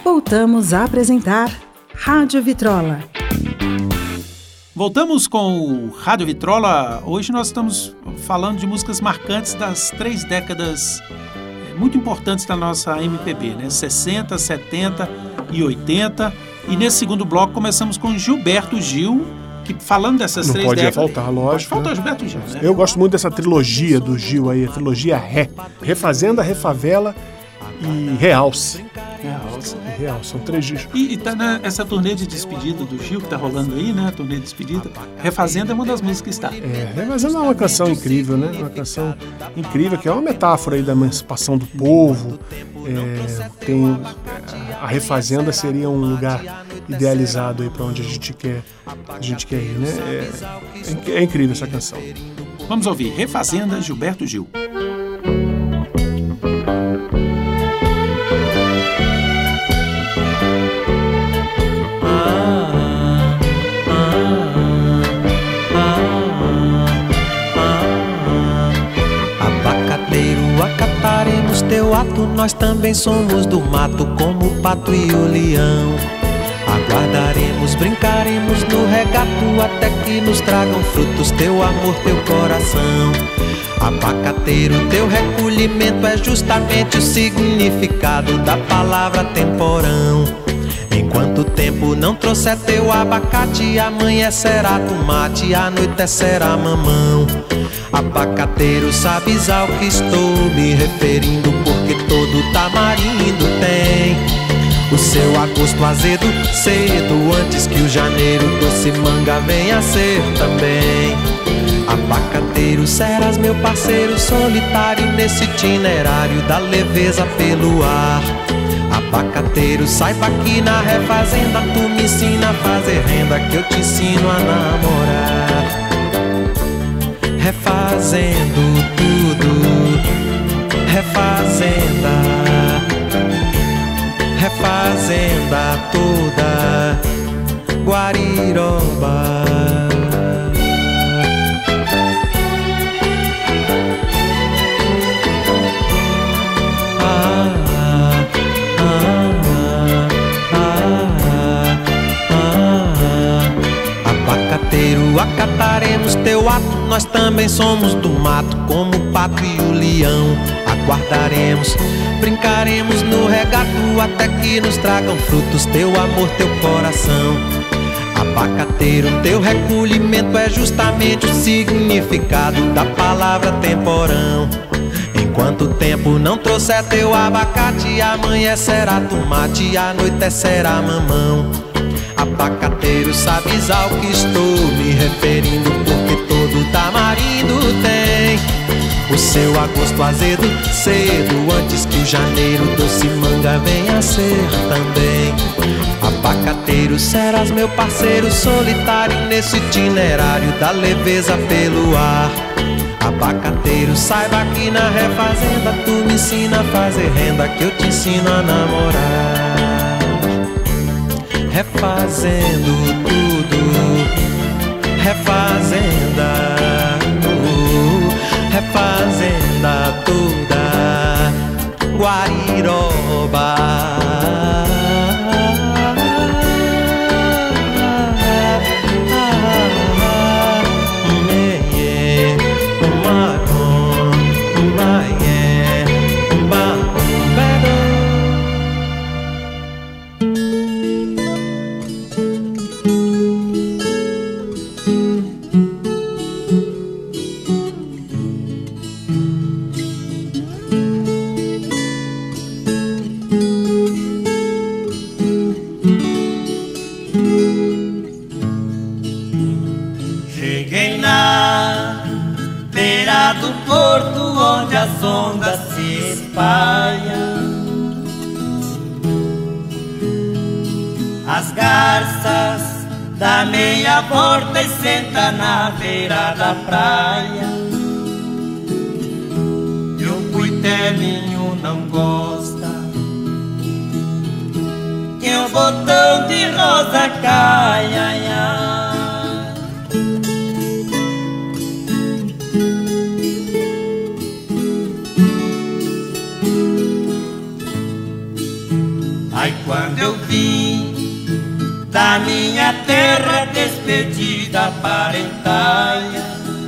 Voltamos a apresentar Rádio Vitrola. Voltamos com o Rádio Vitrola. Hoje nós estamos falando de músicas marcantes das 3 décadas muito importantes da nossa MPB, né? 60, 70 e 80. E nesse segundo bloco começamos com Gilberto Gil, que falando dessas 3 décadas... Não pode faltar, lógico. Falta o Gilberto Gil, né? Eu gosto muito dessa trilogia do Gil aí, a trilogia Ré. Refazenda, Refavela e Realce. Realce, são 3 discos. E tá nessa turnê de despedida do Gil, que tá rolando aí, né? A turnê de despedida. Refazenda é uma das músicas que está. Refazenda é uma canção incrível, né? Uma canção incrível, que é uma metáfora aí da emancipação do povo. A Refazenda seria um lugar idealizado aí para onde a gente quer ir, né? É incrível essa canção. Vamos ouvir Refazenda, Gilberto Gil. Acataremos teu ato, nós também somos do mato, como o pato e o leão. Aguardaremos, brincaremos no regato, até que nos tragam frutos teu amor, teu coração. Abacateiro, teu recolhimento é justamente o significado da palavra temporão. Enquanto o tempo não trouxer teu abacate, amanhã será tomate, anoitecerá mamão. Abacateiro, sabes ao que estou me referindo, porque todo tamarindo tem o seu agosto azedo cedo, antes que o janeiro doce manga venha a ser também. Abacateiro, serás meu parceiro solitário nesse itinerário da leveza pelo ar. Abacateiro, saiba que na refazenda tu me ensina a fazer renda, que eu te ensino a namorar. Refazendo tudo, refazenda, refazenda toda, Guariroba. Abacateiro, acataremos teu ato, nós também somos do mato, como o pato e o leão. Aguardaremos, brincaremos no regato, até que nos tragam frutos teu amor, teu coração. Abacateiro, teu recolhimento é justamente o significado da palavra temporão. Enquanto o tempo não trouxer teu abacate, amanhã será tomate, anoitecerá mamão. Abacateiro, sabes ao que estou me referindo, porque todo tamarindo tem o seu agosto azedo cedo, antes que o janeiro doce manga venha a ser também. Abacateiro, serás meu parceiro solitário nesse itinerário da leveza pelo ar. Abacateiro, saiba que na refazenda tu me ensina a fazer renda, que eu te ensino a namorar. Refazendo tudo, refazenda, refazenda toda, Guariroba. Onde as ondas se espalham, as garças dá meia volta e senta na beira da praia. E o cuitelinho não gosta que o botão de rosa caia, ai, ai. Aí quando eu vim da minha terra despedida parentaia,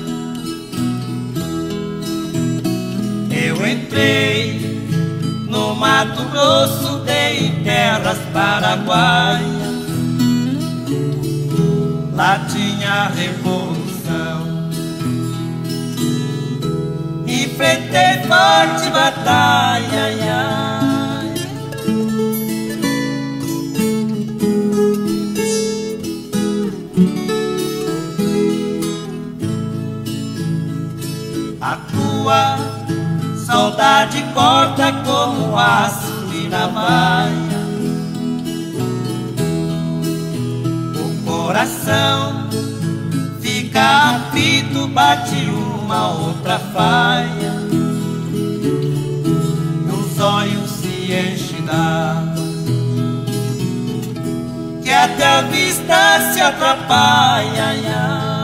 eu entrei no Mato Grosso, dei em terras paraguaias. Lá tinha a revolução, enfrentei forte batalha, ai, ai. A tua saudade corta como aço de navalha, o coração fica aflito, bate uma outra faia, e os olhos se enchem d'água, que até a vista se atrapalha, ai, ai.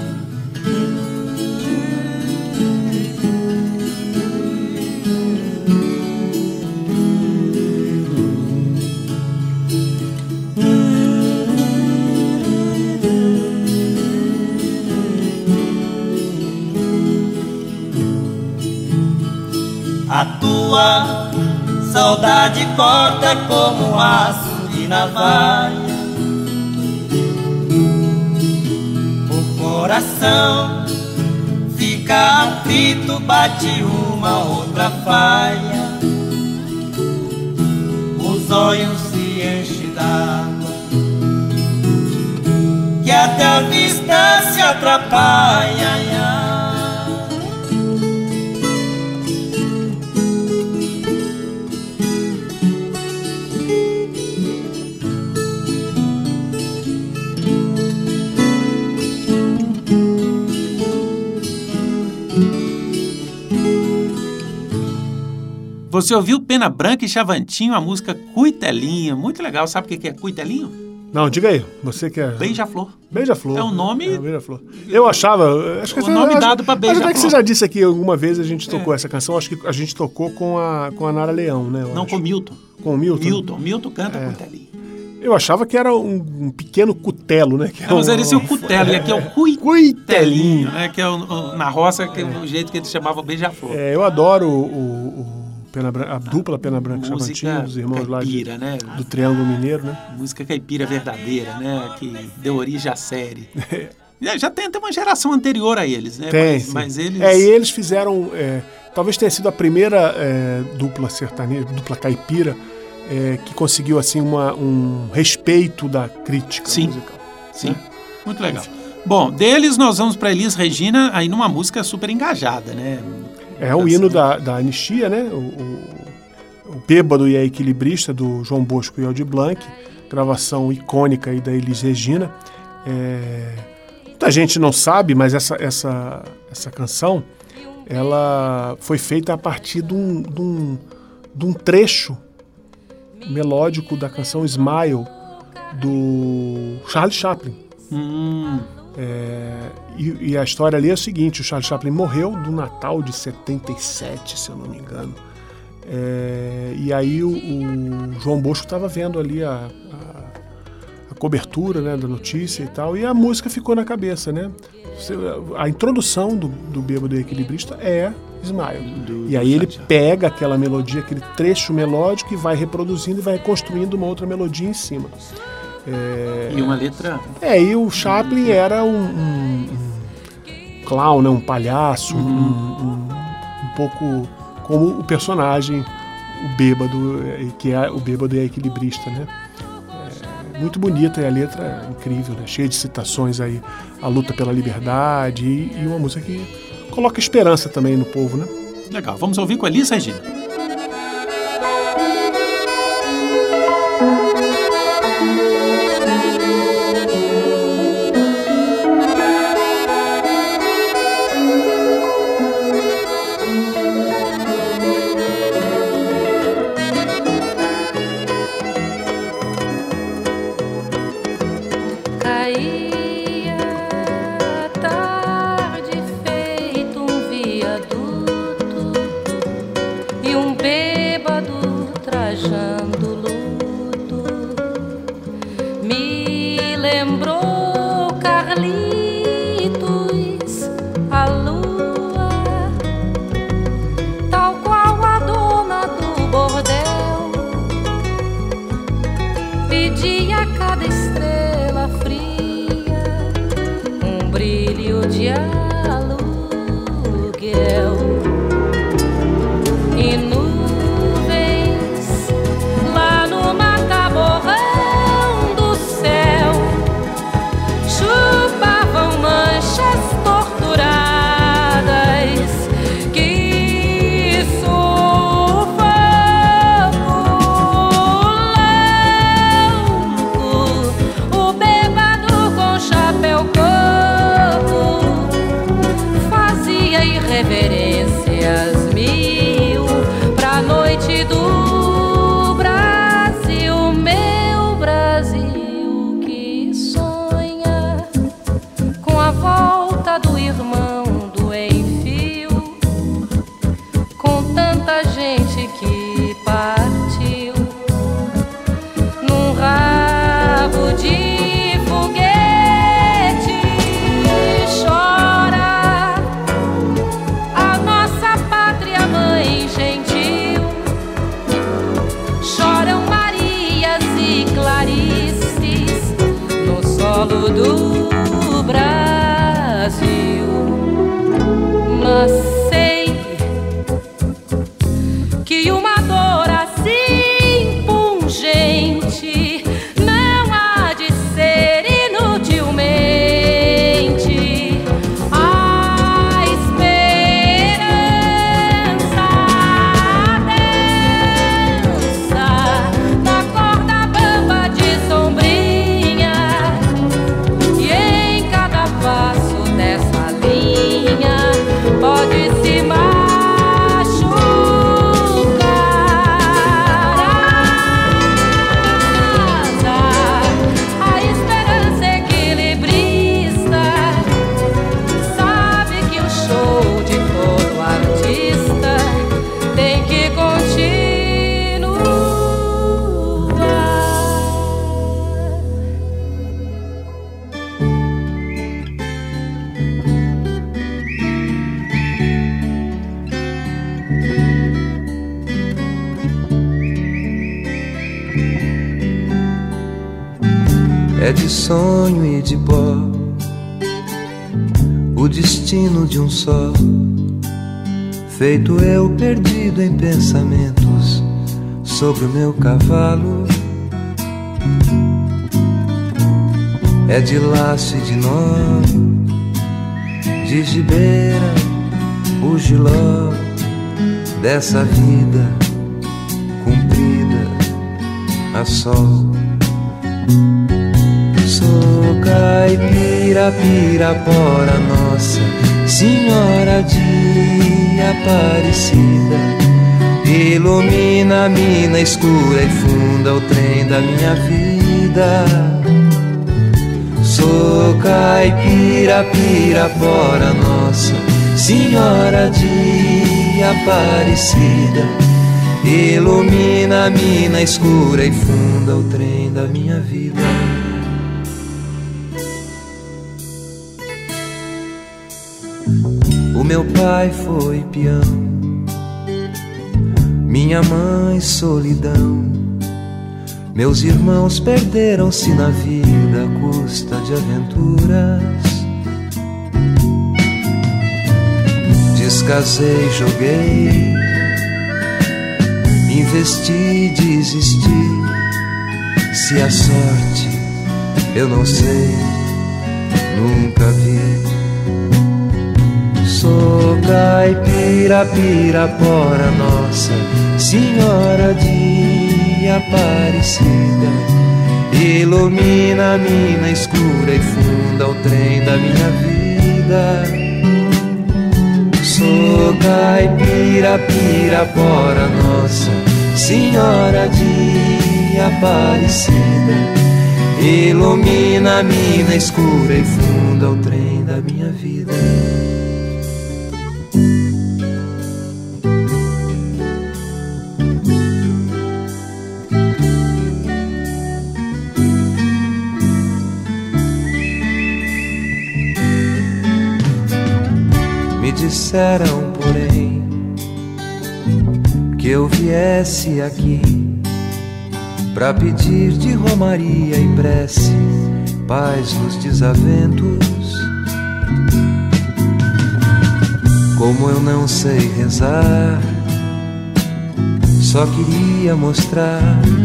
A tua saudade corta como aço de navalha, o coração fica aflito, bate uma outra faia, os olhos se enchem d'água, que até a vista se atrapalha, ai, ai. Você ouviu Pena Branca e Chavantinho, a música Cuitelinho. Muito legal. Sabe o que é Cuitelinho? Não, diga aí. Você que é... Beija-flor. Beija-flor. É um nome... Beija-flor. Eu achava... Acho que o nome dado pra Beija-flor. Acho que você já disse aqui alguma vez, a gente tocou essa canção. Acho que a gente tocou com a Nara Leão, né? Não, com o Milton. Com o Milton? Milton canta Cuitelinho. Eu achava que era um pequeno cutelo, né? Que mas esse é o cutelo, e aqui é o Cuitelinho, né? Que é na roça, que é o jeito que eles chamavam Beija-flor. Eu adoro a dupla Pena Branca e Chavantinho, dos irmãos caipira, lá né? Do Triângulo Mineiro, né? Música caipira verdadeira, né? Que deu origem à série. Já tem até uma geração anterior a eles, né? Mas eles... E eles fizeram... talvez tenha sido a primeira dupla sertaneja, dupla caipira, que conseguiu assim um respeito da crítica musical. Sim, né? Muito legal. Bom, deles nós vamos para Elis Regina, aí numa música super engajada, né? É o hino da anistia, né? O Bêbado e a Equilibrista, do João Bosco e Aldir Blanc, gravação icônica aí da Elis Regina. Muita gente não sabe, mas essa canção ela foi feita a partir de um trecho melódico da canção Smile, do Charlie Chaplin. E a história ali é o seguinte: o Charlie Chaplin morreu do Natal de 77, se eu não me engano. E aí o João Bosco estava vendo ali a cobertura, né, da notícia e tal, e a música ficou na cabeça, né? A introdução do Bêbado e Equilibrista é Smile. E aí ele pega aquela melodia, aquele trecho melódico, e vai reproduzindo e vai construindo uma outra melodia em cima. E uma letra... E o Chaplin era um clown, né? Um palhaço, um pouco como o personagem, o Bêbado, que é o Bêbado e a Equilibrista, né? Muito bonita, e a letra é incrível, né? Cheia de citações aí, a luta pela liberdade, e uma música que coloca esperança também no povo, né? Legal, vamos ouvir com a Elis Regina. E cada estrela fria um brilho de aluguel e nuvens lá no mataborrão do céu chupavam manchas torturadas que sufoco louco, o bêbado com chapéu coco fazia irreverências mil pra noite do Brasil, meu Brasil que sonha com a volta do irmão do enfio, com tanta gente que partiu num rabo de foguete. Chora a nossa pátria mãe gentil, choram Marias e Clarices no solo do Brasil. Mas sei que uma dor assim pungente não há de ser inutilmente a esperança dança na corda bamba de sombrinha, e em cada passo dessa linha pode-se machucar a esperança equilibrista sabe que o show de todo artista tem que continuar. É de sonho e de pó o destino de um só, feito eu perdido em pensamentos sobre o meu cavalo. É de laço e de nó, de gibeira, o giló dessa vida cumprida a sol. Sou caipira, Pirapora, Nossa Senhora de Aparecida, ilumina a mina escura e funda o trem da minha vida. Sou caipira, Pirapora, Nossa Senhora de Aparecida, ilumina a mina escura e funda o trem da minha vida. O meu pai foi peão, minha mãe solidão, meus irmãos perderam-se na vida à custa de aventuras. Descasei, joguei, investi, desisti. Se a sorte eu não sei, nunca vi. Sou caipira, Pirapora, Nossa Senhora de Aparecida, ilumina a mina escura e funda o trem da minha vida. Sou caipira, Pirapora, Nossa Senhora de Aparecida, ilumina a mina escura e funda o trem da minha vida. Me disseram, porém, que eu viesse aqui pra pedir de romaria e prece paz nos desaventos. Como eu não sei rezar, só queria mostrar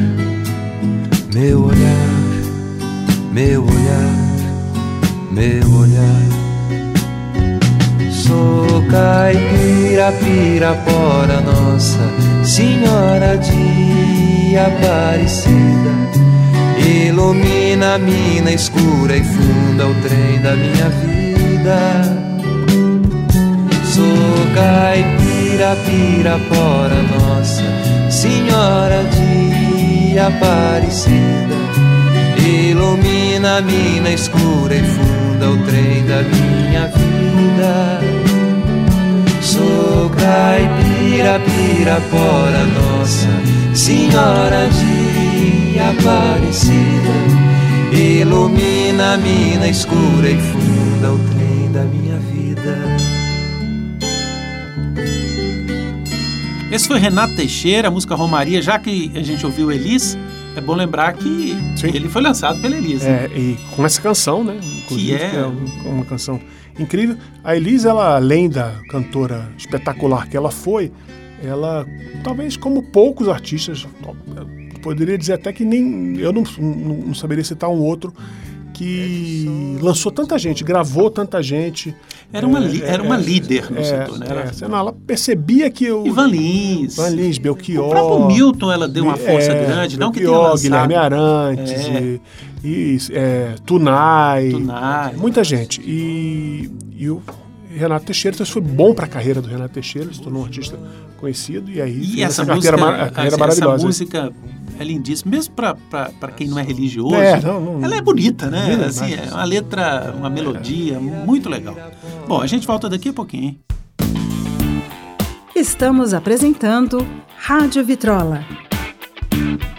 meu olhar, meu olhar, meu olhar. Sou caipira, pirapora, Nossa Senhora de Aparecida. Ilumina a mina escura e funda o trem da minha vida. Sou caipira, pirapora, Nossa Senhora de Aparecida. Ilumina a mina escura e funda o trem da minha vida. Sou caipira, pirapora, Nossa Senhora de Aparecida. Ilumina a mina escura e funda o trem da minha vida. Esse foi Renato Teixeira, a música Romaria. Já que a gente ouviu Elis, é bom lembrar que Sim. ele foi lançado pela Elis. Né? E com essa canção, né? Inclusive, que é uma canção incrível. A Elis, ela, além da cantora espetacular que ela foi, ela, talvez como poucos artistas, poderia dizer até que nem... Eu não saberia citar um outro que lançou tanta gente, gravou tanta gente. Era uma líder no setor, né? Ela percebia que o... Ivan Lins, Belchior... O próprio Milton, ela deu uma força grande, Belchior, não que tenha lançado. Guilherme Arantes, Tunai, muita gente. E o Renato Teixeira, então isso foi bom para a carreira do Renato Teixeira, se tornou um artista conhecido, e aí essa carreira maravilhosa. Essa música é lindíssima, mesmo para quem não é religioso, ela é bonita, né? Assim, é uma letra, uma melodia muito legal. Bom, a gente volta daqui a pouquinho, hein? Estamos apresentando Rádio Vitrola.